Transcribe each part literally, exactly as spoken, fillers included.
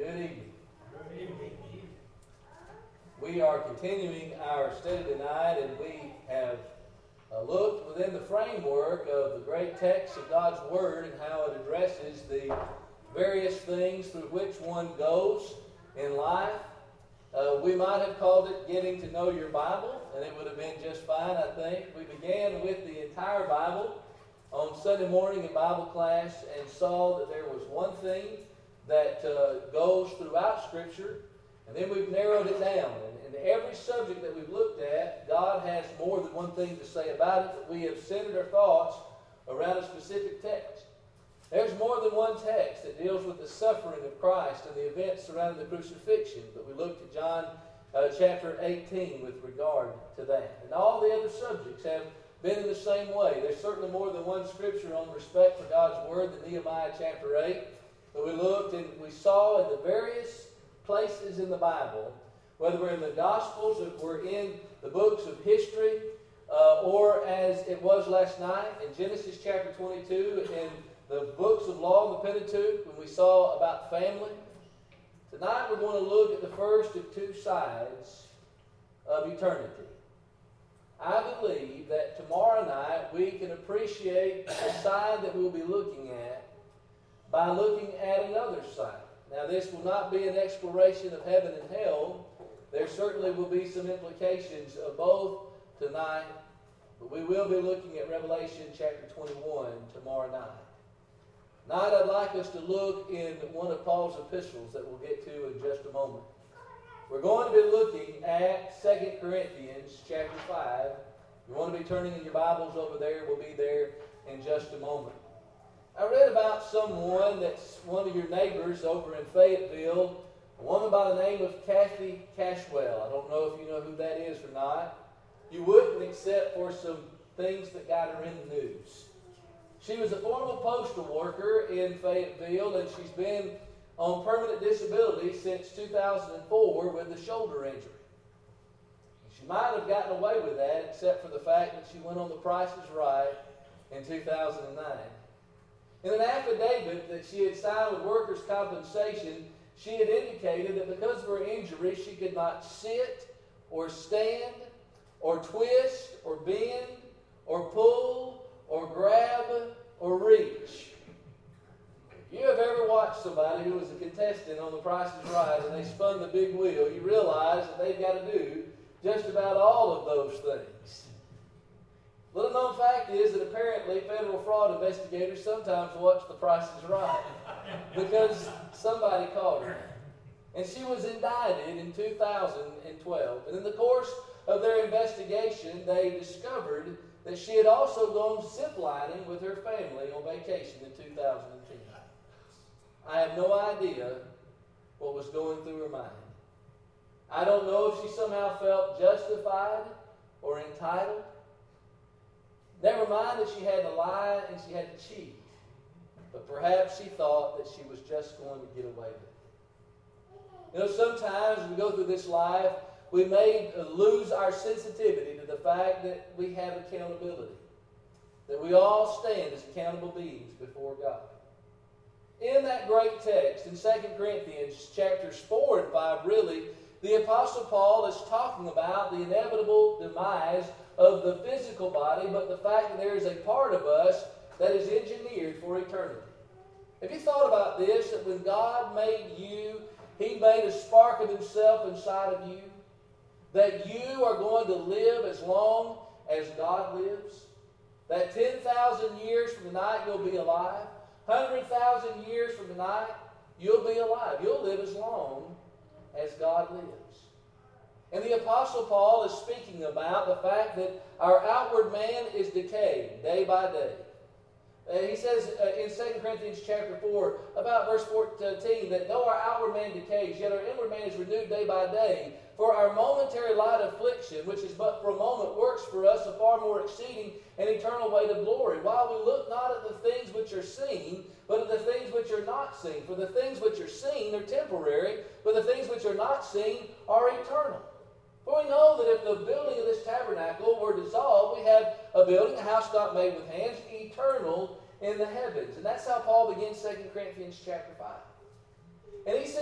Good evening. Good evening. We are continuing our study tonight, and we have uh, looked within the framework of the great text of God's Word and how it addresses the various things through which one goes in life. Uh, we might have called it Getting to Know Your Bible, and it would have been just fine, I think. We began with the entire Bible on Sunday morning in Bible class and saw that there was one thing that uh, goes throughout Scripture, and then we've narrowed it down. And, and every subject that we've looked at, God has more than one thing to say about it, but we have centered our thoughts around a specific text. There's more than one text that deals with the suffering of Christ and the events surrounding the crucifixion, but we looked at John uh, chapter eighteen with regard to that. And all the other subjects have been in the same way. There's certainly more than one scripture on respect for God's Word than Nehemiah chapter eight. But we looked and we saw in the various places in the Bible, whether we're in the Gospels, if we're in the books of history, uh, or as it was last night in Genesis chapter twenty-two, in the books of law and the Pentateuch, when we saw about family. Tonight we're going to look at the first of two sides of eternity. I believe that tomorrow night we can appreciate the side that we'll be looking at by looking at another side. Now, this will not be an exploration of heaven and hell. There certainly will be some implications of both tonight, but we will be looking at Revelation chapter twenty-one tomorrow night. Tonight, I'd like us to look in one of Paul's epistles that we'll get to in just a moment. We're going to be looking at Second Corinthians chapter five. You want to be turning in your Bibles over there, we'll be there in just a moment. I read about someone that's one of your neighbors over in Fayetteville, a woman by the name of Kathy Cashwell. I don't know if you know who that is or not. You wouldn't, except for some things that got her in the news. She was a former postal worker in Fayetteville, and she's been on permanent disability since two thousand four with a shoulder injury. She might have gotten away with that, except for the fact that she went on The Price is Right in two thousand nine. In an affidavit that she had signed with Workers' Compensation, she had indicated that because of her injury, she could not sit or stand or twist or bend or pull or grab or reach. If you have ever watched somebody who was a contestant on The Price is Right and they spun the big wheel, you realize that they've got to do just about all of those things. Little known fact is that apparently federal fraud investigators sometimes watch The Price is Right because somebody caught her. And she was indicted in two thousand twelve. And in the course of their investigation, they discovered that she had also gone ziplining with her family on vacation in two thousand ten. I have no idea what was going through her mind. I don't know if she somehow felt justified or entitled. Never mind that she had to lie and she had to cheat. But perhaps she thought that she was just going to get away with it. You know, sometimes as we go through this life, we may lose our sensitivity to the fact that we have accountability. That we all stand as accountable beings before God. In that great text, in Second Corinthians chapters four and five, really, the Apostle Paul is talking about the inevitable demise of the physical body, but the fact that there is a part of us that is engineered for eternity. Have you thought about this, that when God made you, He made a spark of Himself inside of you? That you are going to live as long as God lives? That ten thousand years from tonight you'll be alive? one hundred thousand years from tonight you'll be alive. You'll live as long as God lives. And the Apostle Paul is speaking about the fact that our outward man is decaying day by day. Uh, he says uh, in Second Corinthians chapter four, about verse fourteen, that though our outward man decays, yet our inward man is renewed day by day. For our momentary light affliction, which is but for a moment, works for us a far more exceeding and eternal weight of glory. While we look not at the things which are seen, but at the things which are not seen. For the things which are seen are temporary, but the things which are not seen are eternal. For we know that if the building of this tabernacle were dissolved, we have a building, a house not made with hands, eternal in the heavens. And that's how Paul begins Second Corinthians chapter five. And he says we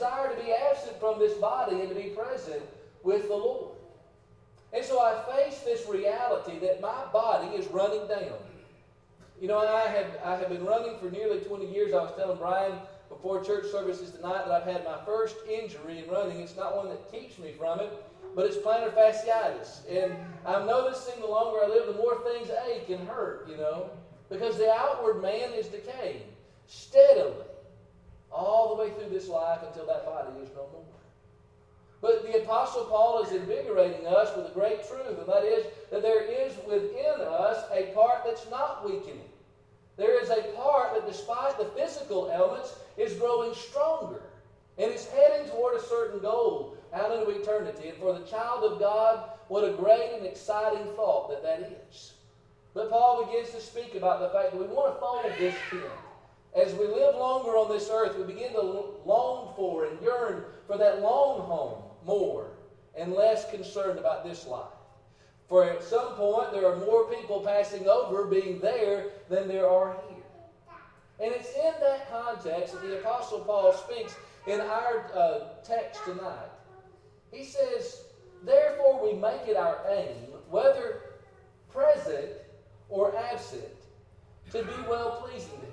desire to be absent from this body and to be present with the Lord. And so I face this reality that my body is running down. You know, and I have, I have been running for nearly twenty years. I was telling Brian before church services tonight that I've had my first injury in running. It's not one that keeps me from it, but it's plantar fasciitis. And I'm noticing the longer I live, the more things ache and hurt, you know, because the outward man is decaying steadily all the way through this life until that body is no more. But the Apostle Paul is invigorating us with a great truth, and that is that there is within us a part that's not weakening. There is a part that, despite the physical elements, is growing stronger, and is heading toward a certain goal out into eternity. And for the child of God, what a great and exciting thought that that is. But Paul begins to speak about the fact that we want to fold this tent. As we live longer on this earth, we begin to long for and yearn for that long home more and less concerned about this life. For at some point, there are more people passing over being there than there are here. And it's in that context that the Apostle Paul speaks in our uh, text tonight. He says, therefore we make it our aim, whether present or absent, to be well-pleasing to Him.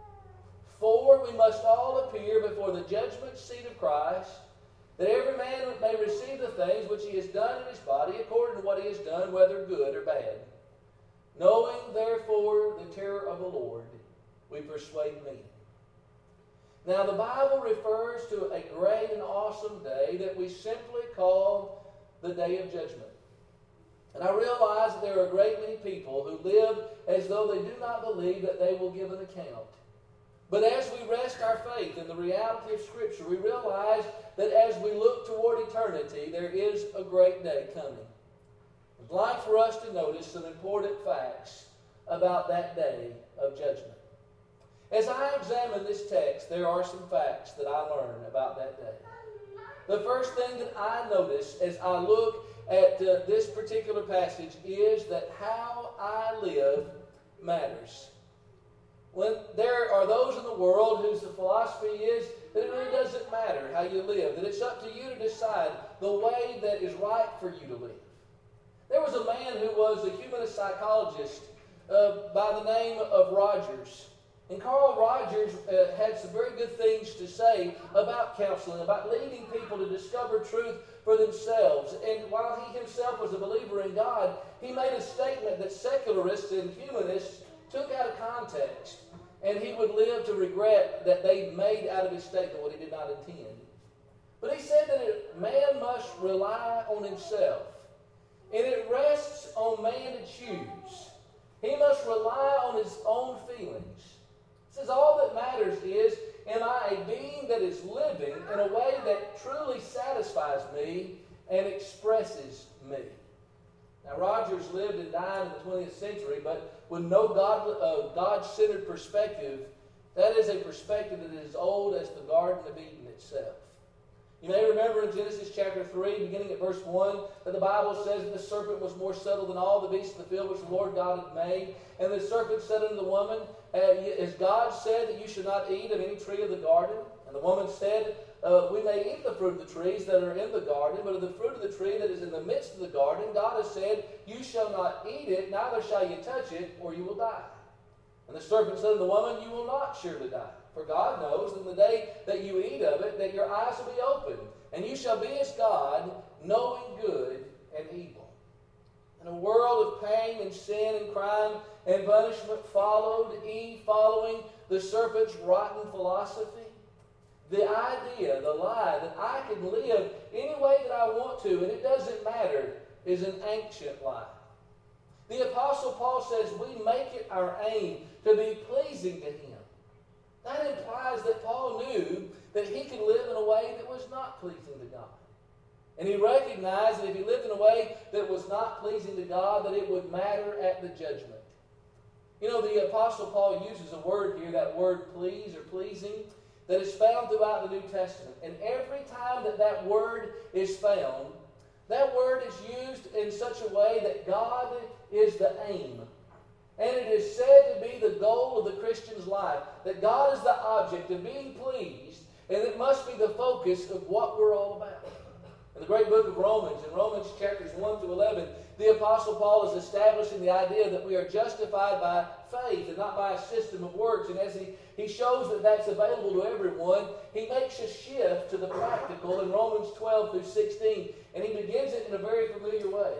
For we must all appear before the judgment seat of Christ, that every man may receive the things which he has done in his body, according to what he has done, whether good or bad. Knowing, therefore, the terror of the Lord, we persuade men. Now, the Bible refers to a great and awesome day that we simply call the Day of Judgment. And I realize that there are a great many people who live as though they do not believe that they will give an account. But as we rest our faith in the reality of Scripture, we realize that as we look toward eternity, there is a great day coming. I'd like for us to notice some important facts about that day of judgment. As I examine this text, there are some facts that I learn about that day. The first thing that I notice as I look at uh, this particular passage is that how I live matters. When there are those in the world whose philosophy is that it really doesn't matter how you live, that it's up to you to decide the way that is right for you to live. There was a man who was a humanist psychologist uh, by the name of Rogers. And Carl Rogers uh, had some very good things to say about counseling, about leading people to discover truth for themselves. And while he himself was a believer in God, he made a statement that secularists and humanists took out of context, and he would live to regret that they made out of his statement what he did not intend. But he said that it, man must rely on himself, and it rests on man to choose. He must rely on his own feelings. He says all that matters is, am I a being that is living in a way that truly satisfies me and expresses me? Now, Rogers lived and died in the twentieth century, but with no God, uh, God-centered perspective, that is a perspective that is as old as the Garden of Eden itself. You may remember in Genesis chapter three, beginning at verse one, that the Bible says that the serpent was more subtle than all the beasts of the field which the Lord God had made. And the serpent said unto the woman, as God said that you should not eat of any tree of the garden. And the woman said, uh, we may eat the fruit of the trees that are in the garden, but of the fruit of the tree that is in the midst of the garden, God has said, you shall not eat it, neither shall you touch it, or you will die. And the serpent said to the woman, you will not surely die. For God knows in the day that you eat of it, that your eyes will be opened, and you shall be as God, knowing good and evil. In a world of pain and sin and crime and punishment followed, Eve following the serpent's rotten philosophy, the idea, the lie that I can live any way that I want to and it doesn't matter is an ancient lie. The Apostle Paul says we make it our aim to be pleasing to Him. That implies that Paul knew that he could live in a way that was not pleasing to God. And he recognized that if he lived in a way that was not pleasing to God, that it would matter at the judgment. You know, the Apostle Paul uses a word here, that word please or pleasing, that is found throughout the New Testament. And every time that that word is found, that word is used in such a way that God is the aim. And it is said to be the goal of the Christian's life, that God is the object of being pleased, And it must be the focus of what we're all about. In the great book of Romans, in Romans chapters one through eleven, the Apostle Paul is establishing the idea that we are justified by faith and not by a system of works. And as he, he shows that that's available to everyone, he makes a shift to the practical in Romans twelve through sixteen. And he begins it in a very familiar way.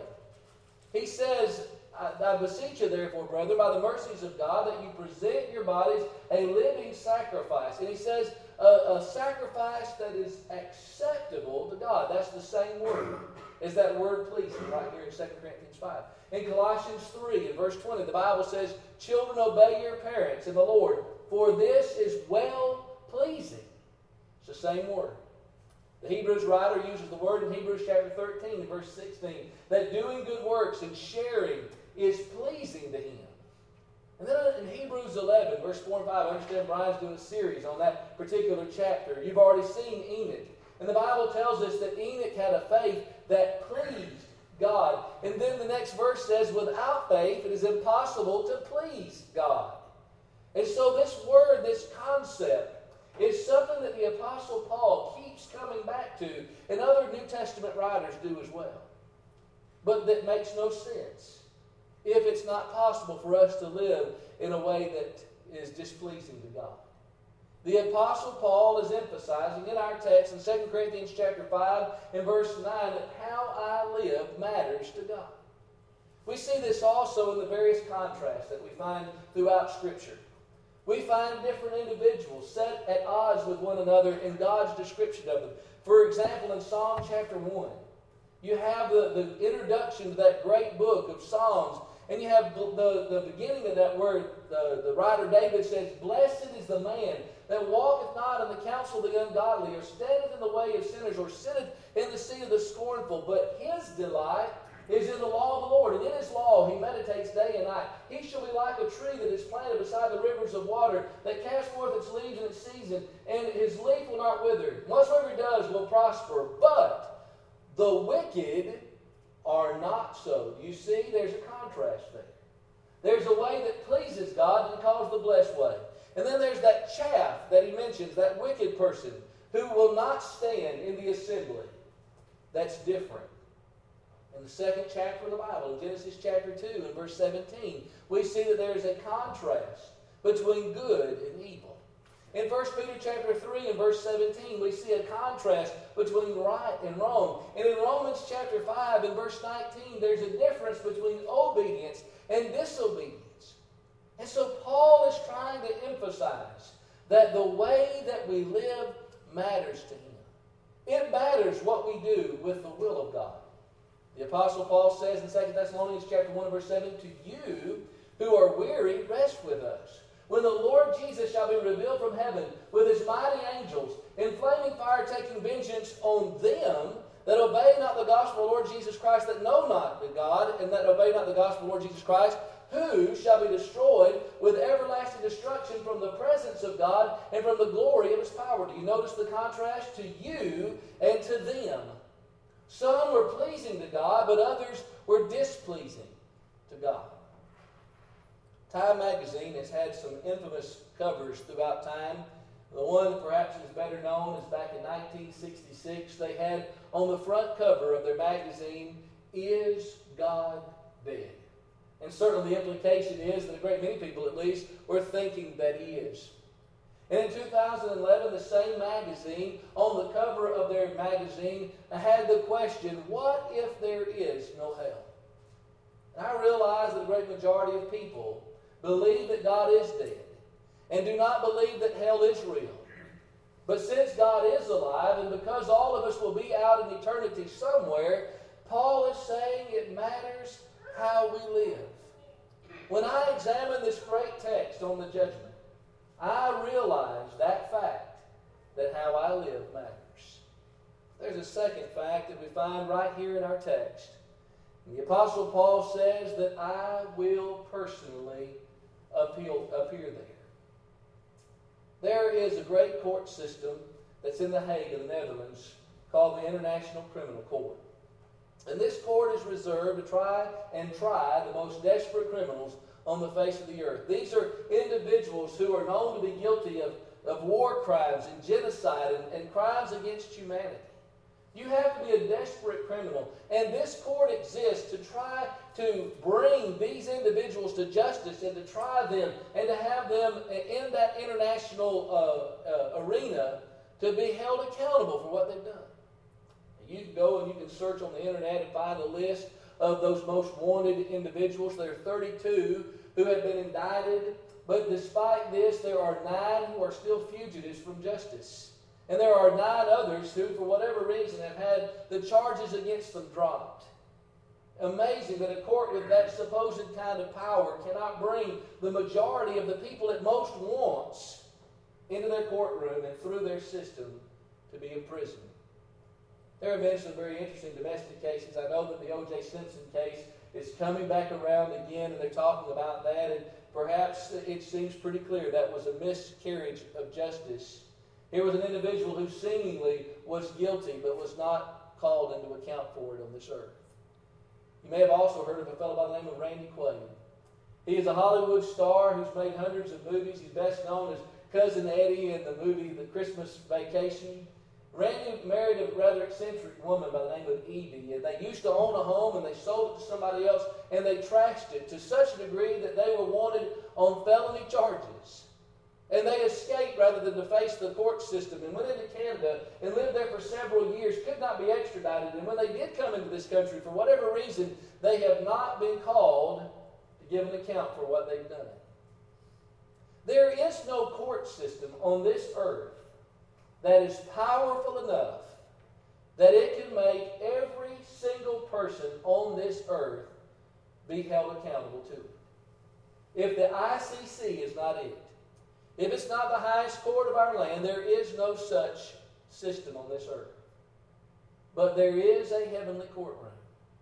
He says, I, I beseech you therefore, brethren, by the mercies of God, that you present your bodies a living sacrifice. And he says, a, a sacrifice that is acceptable to God. That's the same word as that word pleasing right here in Second Corinthians five. In Colossians three, in verse twenty, the Bible says, children, obey your parents in the Lord, for this is well-pleasing. It's the same word. The Hebrews writer uses the word in Hebrews chapter thirteen, verse sixteen, that doing good works and sharing is pleasing to Him. And then in Hebrews eleven, verse four and five, I understand Brian's doing a series on that particular chapter. You've already seen Enoch. And the Bible tells us that Enoch had a faith that pleased God. And then the next verse says, without faith it is impossible to please God. And so this word, this concept, is something that the Apostle Paul keeps coming back to, and other New Testament writers do as well. But that makes no sense if it's not possible for us to live in a way that is displeasing to God. The Apostle Paul is emphasizing in our text in Second Corinthians chapter five and verse nine that how I live matters to God. We see this also in the various contrasts that we find throughout Scripture. We find different individuals set at odds with one another in God's description of them. For example, in Psalm chapter one, you have the, the introduction to that great book of Psalms, and you have the, the, the beginning of that word. The, the writer David says, blessed is the man that walketh not in the counsel of the ungodly, or standeth in the way of sinners, or sitteth in the seat of the scornful, but his delight is in the law of the Lord, and in his law he meditates day and night. He shall be like a tree that is planted beside the rivers of water, that casts forth its leaves in its season, and his leaf will not wither. Whatsoever he does will prosper. But the wicked are not so. You see, there's a contrast there. There's a way that pleases God and calls the blessed way. And then there's that chaff that he mentions, that wicked person who will not stand in the assembly. That's different. In the second chapter of the Bible, in Genesis chapter two and verse seventeen, we see that there is a contrast between good and evil. In First Peter chapter three and verse seventeen, we see a contrast between right and wrong. And in Romans chapter five and verse nineteen, there's a difference between obedience and disobedience. And so Paul is trying to emphasize that the way that we live matters to him. It matters what we do with the will of God. The Apostle Paul says in Second Thessalonians chapter one verse seven, to you who are weary, rest with us. When the Lord Jesus shall be revealed from heaven with his mighty angels, in flaming fire taking vengeance on them that obey not the gospel of the Lord Jesus Christ, that know not the God, and that obey not the gospel of the Lord Jesus Christ, who shall be destroyed with everlasting destruction from the presence of God and from the glory of his power. Do you notice the contrast? To you and to them. Some were pleasing to God, but others were displeasing to God. Time magazine has had some infamous covers throughout time. The one that perhaps is better known is back in nineteen sixty-six. They had on the front cover of their magazine, Is God Dead? And certainly the implication is that a great many people, at least, were thinking that he is. And in two thousand eleven, the same magazine, on the cover of their magazine, had the question, what if there is no hell? And I realize that a great majority of people believe that God is dead and do not believe that hell is real. But since God is alive, and because all of us will be out in eternity somewhere, Paul is saying it matters how we live. When I examine this great text on the judgment, I realize that fact, that how I live matters. There's a second fact that we find right here in our text. And the Apostle Paul says that I will personally appeal, appear there. There is a great court system that's in The Hague in the Netherlands called the International Criminal Court. And this court is reserved to try and try the most desperate criminals on the face of the earth. These are individuals who are known to be guilty of of war crimes and genocide and, and crimes against humanity. You have to be a desperate criminal. And this court exists to try to bring these individuals to justice and to try them and to have them in that international uh, uh, arena to be held accountable for what they've done. You can go and you can search on the internet and find a list of those most wanted individuals. There are thirty-two who have been indicted, but despite this, there are nine who are still fugitives from justice. And there are nine others who, for whatever reason, have had the charges against them dropped. Amazing that a court with that supposed kind of power cannot bring the majority of the people it most wants into their courtroom and through their system to be imprisoned. There have been some very interesting domestic cases. I know that the O J Simpson case is coming back around again, and they're talking about that, and perhaps it seems pretty clear that was a miscarriage of justice. Here was an individual who seemingly was guilty but was not called into account for it on this earth. You may have also heard of a fellow by the name of Randy Quaid. He is a Hollywood star who's made hundreds of movies. He's best known as Cousin Eddie in the movie The Christmas Vacation. Randy married a rather eccentric woman by the name of Edie, and they used to own a home and they sold it to somebody else, and they trashed it to such a degree that they were wanted on felony charges. And they escaped rather than to face the court system and went into Canada and lived there for several years, could not be extradited. And when they did come into this country, for whatever reason, they have not been called to give an account for what they've done. There is no court system on this earth that is powerful enough that it can make every single person on this earth be held accountable to it. If the I C C is not it, if it's not the highest court of our land, there is no such system on this earth. But there is a heavenly courtroom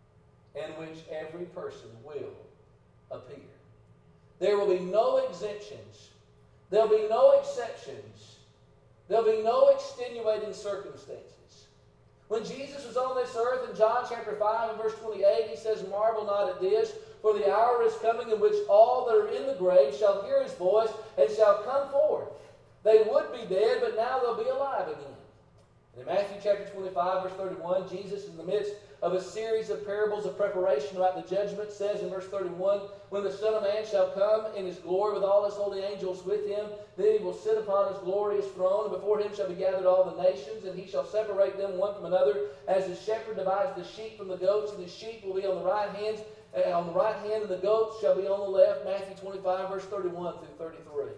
in which every person will appear. There will be no exemptions. There will be no exceptions. There will be no extenuating circumstances. When Jesus was on this earth in John chapter five and verse twenty-eight, he says, "Marvel not at this, for the hour is coming in which all that are in the grave shall hear his voice and shall come forth. They would be dead, but now they'll be alive again." And in Matthew chapter twenty-five, verse thirty-one, Jesus, in the midst of a series of parables of preparation about the judgment, says in verse thirty-one, "When the Son of Man shall come in his glory with all his holy angels with him, then he will sit upon his glorious throne, and before him shall be gathered all the nations, and he shall separate them one from another, as the shepherd divides the sheep from the goats, and the sheep will be on the right hand, uh, on the right hand, and the goats shall be on the left." Matthew twenty-five, verse thirty-one through thirty-three.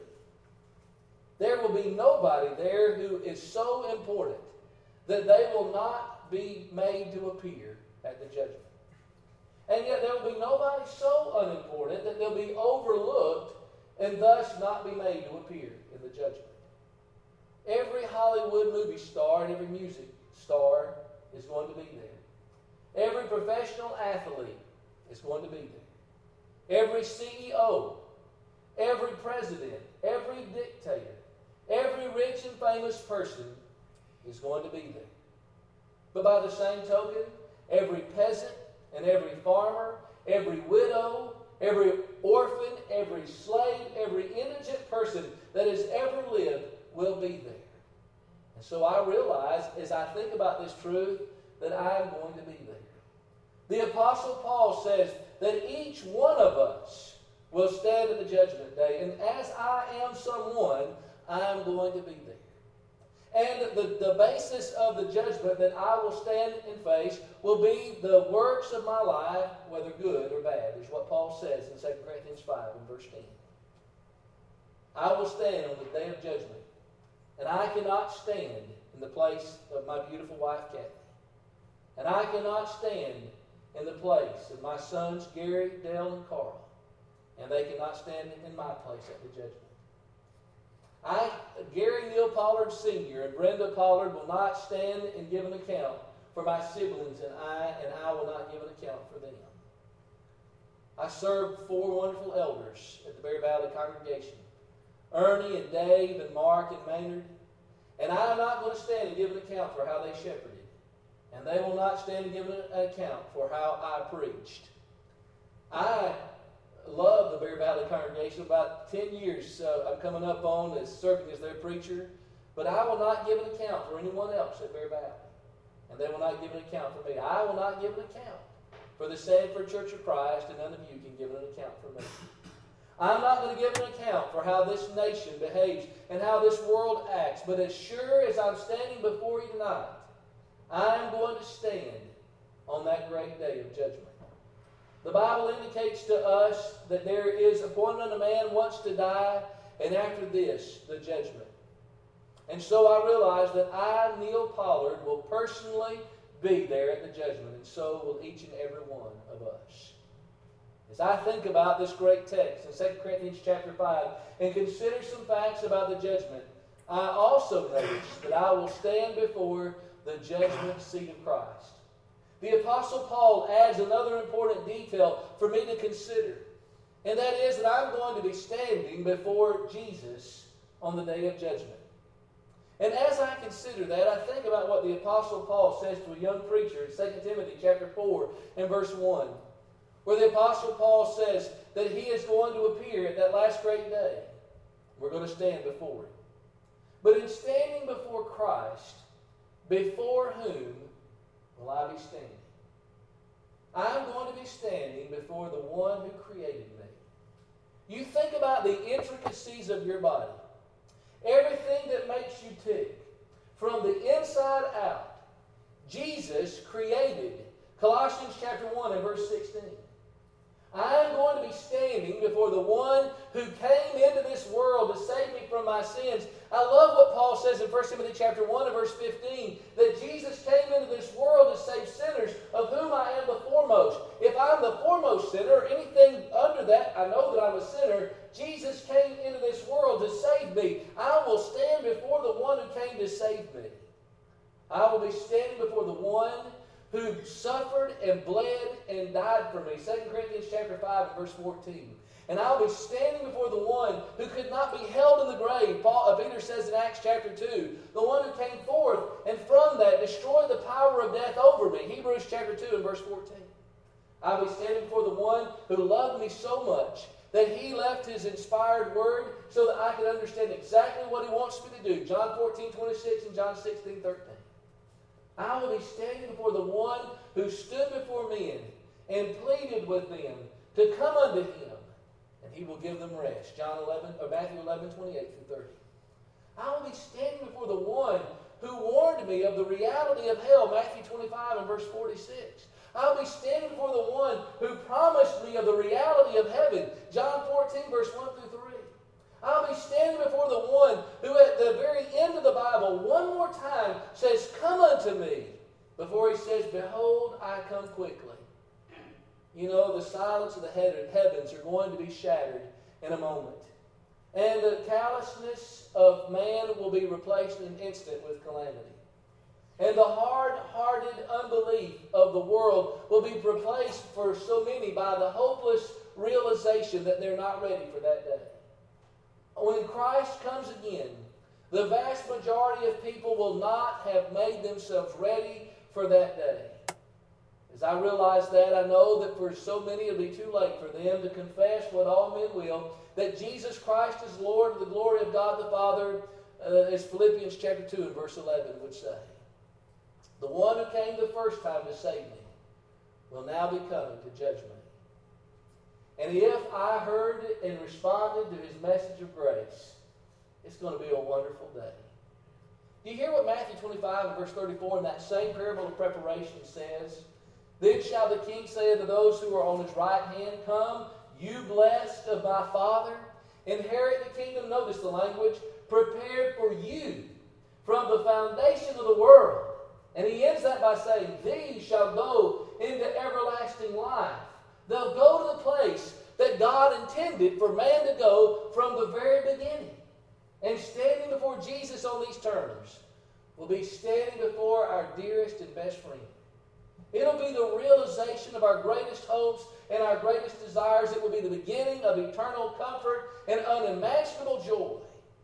There will be nobody there who is so important that they will not be made to appear at the judgment. And yet there will be nobody so unimportant that they'll be overlooked and thus not be made to appear in the judgment. Every Hollywood movie star and every music star is going to be there. Every professional athlete is going to be there. Every C E O, every president, every dictator, every rich and famous person is going to be there. But by the same token, every peasant and every farmer, every widow, every orphan, every slave, every indigent person that has ever lived will be there. And so I realize, as I think about this truth, that I am going to be there. The Apostle Paul says that each one of us will stand at the judgment day, and as I am someone, I am going to be there. And the, the basis of the judgment that I will stand and face will be the works of my life, whether good or bad, is what Paul says in Second Corinthians five and verse ten. I will stand on the day of judgment, and I cannot stand in the place of my beautiful wife, Kathy. And I cannot stand in the place of my sons, Gary, Dale, and Carl. And they cannot stand in my place at the judgment. I, Gary Neal Pollard Senior and Brenda Pollard will not stand and give an account for my siblings, and I, and I will not give an account for them. I served four wonderful elders at the Bear Valley congregation, Ernie and Dave and Mark and Maynard, and I am not going to stand and give an account for how they shepherded, and they will not stand and give an account for how I preached. I love the Bear Valley congregation. About ten years uh, I'm coming up on as serving as their preacher. But I will not give an account for anyone else at Bear Valley. And they will not give an account for me. I will not give an account for the Sanford Church of Christ, and none of you can give an account for me. I'm not going to give an account for how this nation behaves and how this world acts. But as sure as I'm standing before you tonight, I'm going to stand on that great day of judgment. The Bible indicates to us that there is appointed unto man once to die, and after this, the judgment. And so I realize that I, Neil Pollard, will personally be there at the judgment, and so will each and every one of us. As I think about this great text in Second Corinthians chapter five and consider some facts about the judgment, I also notice that I will stand before the judgment seat of Christ. The Apostle Paul adds another important detail for me to consider, and that is that I'm going to be standing before Jesus on the day of judgment. And as I consider that, I think about what the Apostle Paul says to a young preacher in Second Timothy chapter four and verse one, where the Apostle Paul says that he is going to appear at that last great day. We're going to stand before him. But in standing before Christ, before whom will I be standing? I'm going to be standing before the one who created me. You think about the intricacies of your body. Everything that makes you tick, from the inside out, Jesus created. Colossians chapter one and verse sixteen. I'm going to be standing before the one who came into this world to save me from my sins. I love what Paul says in First Timothy chapter one and verse fifteen, that Jesus came into this world to save sinners, of whom I am the foremost. If I'm the foremost sinner, or anything under that, I know that I'm a sinner. Jesus came into this world to save me. I will stand before the one who came to save me. I will be standing before the one who suffered and bled and died for me. Second Corinthians chapter five and verse fourteen. And I'll be standing before the one who could not be held in the grave. Paul, uh, Peter says in Acts chapter two, the one who came forth and from that destroyed the power of death over me. Hebrews chapter two and verse fourteen. I'll be standing before the one who loved me so much that he left his inspired word so that I could understand exactly what he wants me to do. John fourteen twenty-six and John sixteen thirteen. I will be standing before the one who stood before men and pleaded with them to come unto him, and he will give them rest. John eleven or Matthew eleven twenty-eight through thirty. I will be standing before the one who warned me of the reality of hell. Matthew twenty-five and verse forty-six. I'll be standing before the one who promised me of the reality of heaven. John fourteen verse one through three. I'll be standing before the one who at the very end of the Bible one more time says, come unto me, before he says, behold, I come quickly. You know, the silence of the heavens are going to be shattered in a moment. And the callousness of man will be replaced in an instant with calamity. And the hard-hearted unbelief of the world will be replaced for so many by the hopeless realization that they're not ready for that day. When Christ comes again, the vast majority of people will not have made themselves ready for that day. As I realize that, I know that for so many it will be too late for them to confess what all men will, that Jesus Christ is Lord, the glory of God the Father, uh, as Philippians chapter two and verse eleven would say. The one who came the first time to save me will now be coming to judge me. And if I heard and responded to his message of grace, it's going to be a wonderful day. Do you hear what Matthew twenty-five and verse thirty-four in that same parable of preparation says? Then shall the king say unto those who are on his right hand, come, you blessed of my Father, inherit the kingdom, notice the language, prepared for you from the foundation of the world. And he ends that by saying, these shall go into everlasting life. They'll go to the place that God intended for man to go from the very beginning. And standing before Jesus on these terms will be standing before our dearest and best friend. It'll be the realization of our greatest hopes and our greatest desires. It will be the beginning of eternal comfort and unimaginable joy.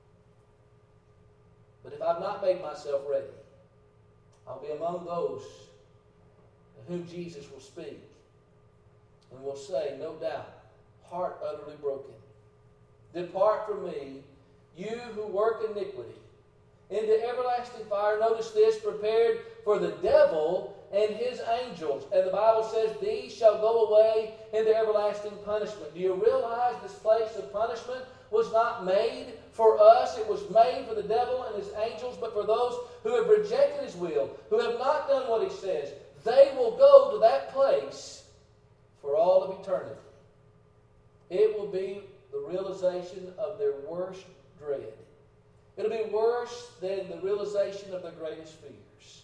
But if I've not made myself ready, I'll be among those to whom Jesus will speak and will say, no doubt, heart utterly broken. Depart from me, you who work iniquity, into everlasting fire. Notice this, prepared for the devil and his angels. And the Bible says, these shall go away into everlasting punishment. Do you realize this place of punishment was not made for us? It was made for the devil and his angels, but for those who have rejected his will, who have not done what he says, they will go to that place for all of eternity. It will be the realization of their worst dread. It'll be worse than the realization of their greatest fears.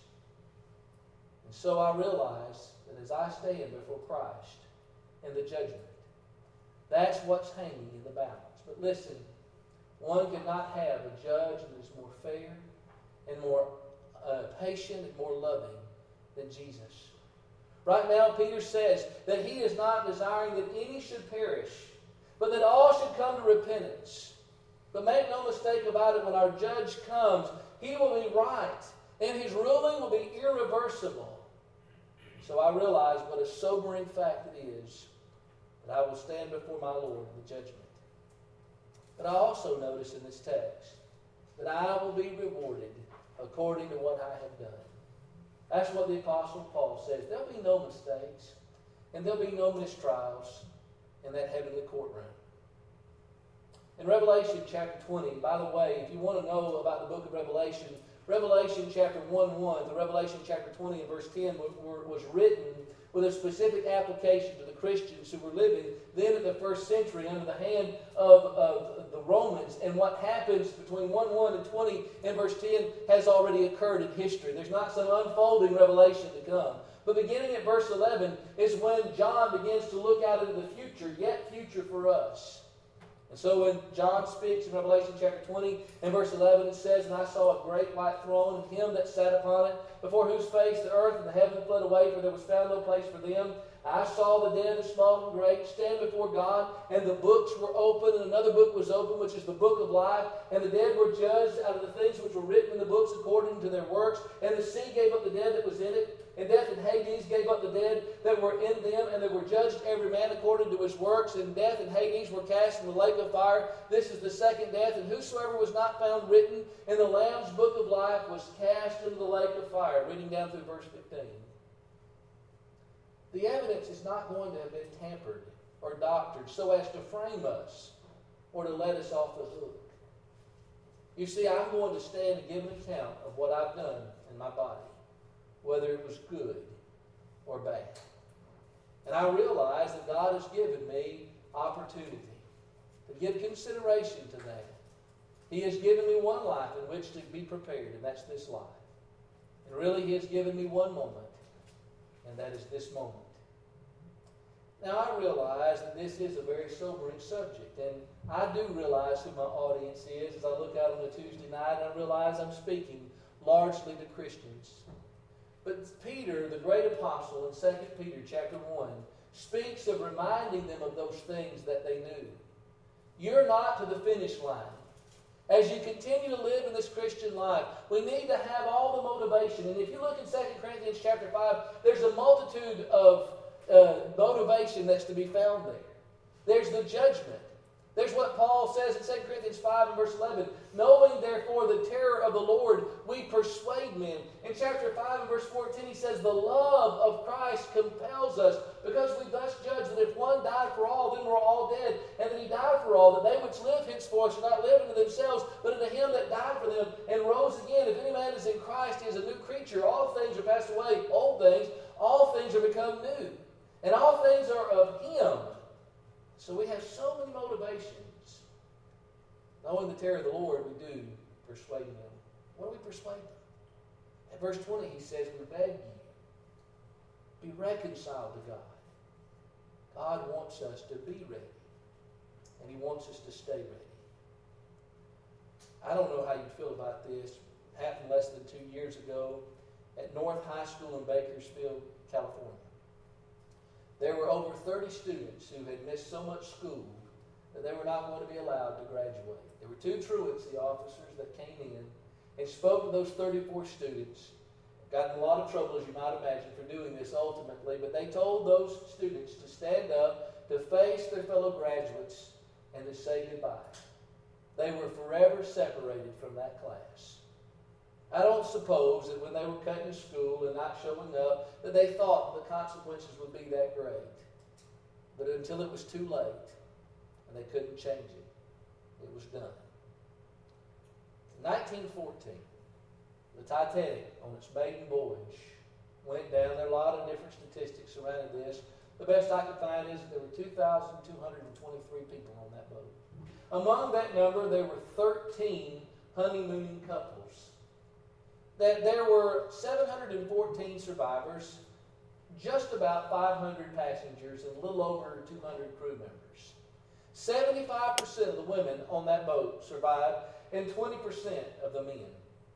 And so I realize that as I stand before Christ in the judgment, that's what's hanging in the balance. But listen, one cannot have a judge that is more fair and more uh, patient and more loving than Jesus. Right now, Peter says that he is not desiring that any should perish, but that all should come to repentance. But make no mistake about it, when our judge comes, he will be right, and his ruling will be irreversible. So I realize what a sobering fact it is that I will stand before my Lord in the judgment. But I also notice in this text that I will be rewarded according to what I have done. That's what the Apostle Paul says. There'll be no mistakes, and there'll be no mistrials in that heavenly courtroom. In Revelation chapter twenty, by the way, if you want to know about the book of Revelation, Revelation chapter one one to Revelation chapter twenty and verse ten was written with a specific application to the Christians who were living then in the first century under the hand of, of the Romans. And what happens between one one and twenty and verse ten has already occurred in history. There's not some unfolding revelation to come. But beginning at verse eleven is when John begins to look out into the future, yet future for us. And so when John speaks in Revelation chapter twenty and verse eleven, it says, "And I saw a great white throne, and him that sat upon it, before whose face the earth and the heaven fled away, for there was found no place for them. I saw the dead, the small and great, stand before God, and the books were open, and another book was open, which is the book of life. And the dead were judged out of the things which were written in the books according to their works. And the sea gave up the dead that was in it, and death and Hades gave up the dead that were in them, and they were judged every man according to his works. And death and Hades were cast in the lake of fire. This is the second death. And whosoever was not found written in the Lamb's book of life was cast into the lake of fire." Reading down through verse fifteen. The evidence is not going to have been tampered or doctored so as to frame us or to let us off the hook. You see, I'm going to stand and give an account of what I've done in my body, whether it was good or bad. And I realize that God has given me opportunity to give consideration to that. He has given me one life in which to be prepared, and that's this life. And really, He has given me one moment, and that is this moment. Now, I realize that this is a very sobering subject, and I do realize who my audience is as I look out on a Tuesday night, and I realize I'm speaking largely to Christians. But Peter, the great apostle, in Second Peter chapter one, speaks of reminding them of those things that they knew. You're not to the finish line. As you continue to live in this Christian life, we need to have all the motivation. And if you look in Second Corinthians chapter five, there's a multitude of uh, motivation that's to be found there. There's the judgment. There's what Paul says in Second Corinthians five and verse eleven. "Knowing therefore the terror of the Lord, we persuade men." In chapter five and verse fourteen, he says, "The love of Christ compels us, because we thus judge that if one died for all, then we're all dead. And that He died for all, that they which live henceforth shall not live unto themselves, but unto Him that died for them and rose again. If any man is in Christ, he is a new creature. All things are passed away, old things, all things are become new. And all things are of Him." So we have so many motivations. Knowing the terror of the Lord, we do persuade Him. What do we persuade them? At verse twenty, he says, "We beg you, be reconciled to God." God wants us to be ready, and He wants us to stay ready. I don't know how you feel about this. It happened less than two years ago at North High School in Bakersfield, California. There were over thirty students who had missed so much school that they were not going to be allowed to graduate. There were two truancy officers that came in and spoke to those thirty-four students, got in a lot of trouble, as you might imagine, for doing this ultimately, but they told those students to stand up, to face their fellow graduates, and to say goodbye. They were forever separated from that class. I don't suppose that when they were cutting school and not showing up, that they thought the consequences would be that great. But until it was too late, and they couldn't change it, it was done. In nineteen fourteen, the Titanic, on its maiden voyage, went down. There are a lot of different statistics surrounding this. The best I could find is that there were two thousand two hundred twenty-three people on that boat. Among that number, there were thirteen honeymooning couples. That there were seven hundred fourteen survivors, just about five hundred passengers, and a little over two hundred crew members. seventy-five percent of the women on that boat survived, and twenty percent of the men.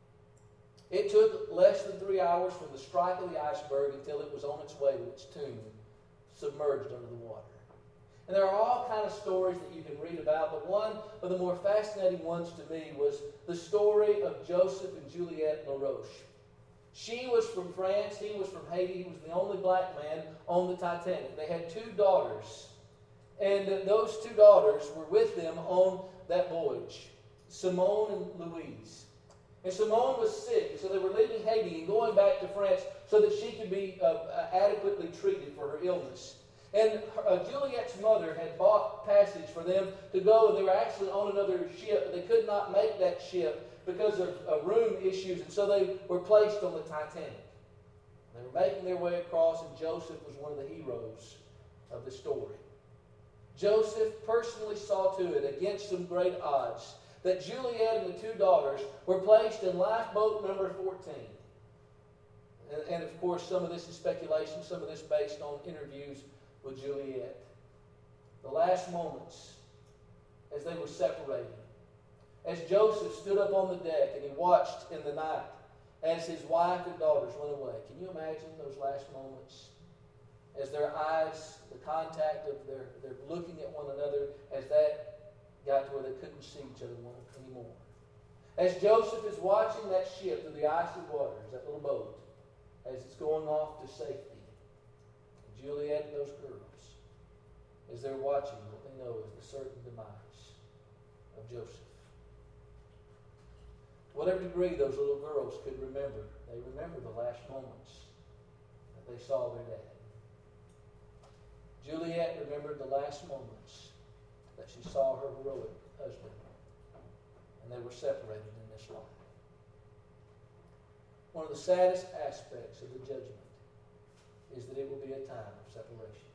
It took less than three hours from the strike of the iceberg until it was on its way to its tomb, submerged under the water. And there are all kinds of stories that you can read about, but one of the more fascinating ones to me was the story of Joseph and Juliette LaRoche. She was from France, he was from Haiti, he was the only black man on the Titanic. They had two daughters, and those two daughters were with them on that voyage, Simone and Louise. And Simone was sick, so they were leaving Haiti and going back to France so that she could be uh, adequately treated for her illness. And uh, Juliette's mother had bought passage for them to go, and they were actually on another ship, but they could not make that ship because of uh, room issues, and so they were placed on the Titanic. They were making their way across, and Joseph was one of the heroes of the story. Joseph personally saw to it, against some great odds, that Juliette and the two daughters were placed in lifeboat number fourteen. And, and of course, some of this is speculation, some of this based on interviews with Juliette. The last moments as they were separating, as Joseph stood up on the deck and he watched in the night as his wife and daughters went away. Can you imagine those last moments? As their eyes, the contact of their, their looking at one another, as that got to where they couldn't see each other anymore. As Joseph is watching that ship through the icy waters, that little boat, as it's going off to safety, Juliette and those girls, as they're watching what they know is the certain demise of Joseph. To whatever degree those little girls could remember, they remember the last moments that they saw their dad. Juliette remembered the last moments that she saw her heroic husband, and they were separated in this life. One of the saddest aspects of the judgment is that it will be a time of separation.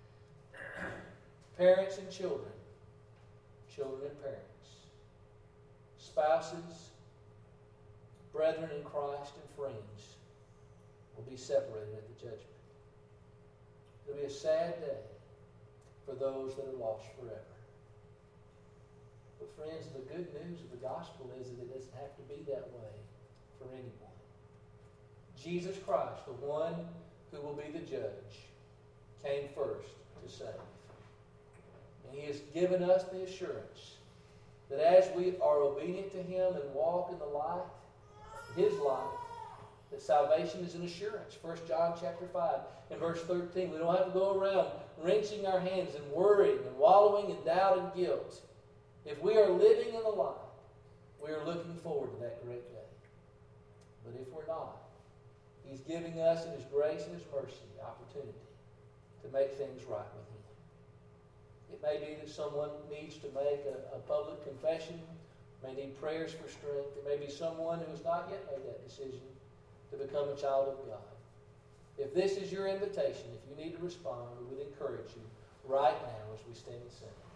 Parents and children, children and parents, spouses, brethren in Christ and friends will be separated at the judgment. It will be a sad day for those that are lost forever. But friends, the good news of the gospel is that it doesn't have to be that way for anyone. Jesus Christ, the one who will be the judge, came first to save. And He has given us the assurance that as we are obedient to Him and walk in the light, His light, that salvation is an assurance. First John chapter five and verse thirteen. We don't have to go around wrenching our hands and worrying and wallowing in doubt and guilt. If we are living in the light, we are looking forward to that great day. But if we're not, He's giving us in His grace and His mercy the opportunity to make things right with Him. It may be that someone needs to make a, a public confession, may need prayers for strength. It may be someone who has not yet made that decision to become a child of God. If this is your invitation, if you need to respond, we would encourage you right now as we stand and sing.